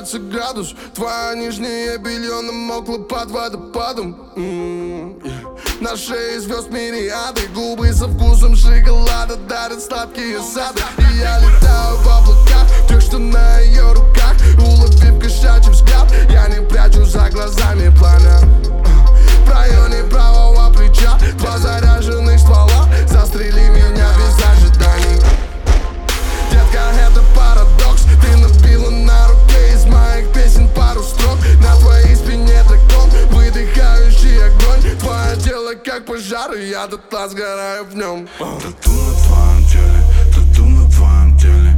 нравится градус. Твое нижнее белье намокло под водопадом. На шее звезд мириады, губы со вкусом шоколада дарят сладкие сады. И я летаю в облаках, тех, что на ее руках. Уловив кошачий взгляд, я не прячу за глазами пламя. В районе правого плеча два заряженных ствола. Застрели меня без ожиданий. Детка, это парадокс. Ты набила на руке из моих песен пару строк. На твоей спине дракон, выдыхающий огонь. Твое тело как пожар, и я дотла сгораю в нем. Тату на твоем теле, тату на твоем теле.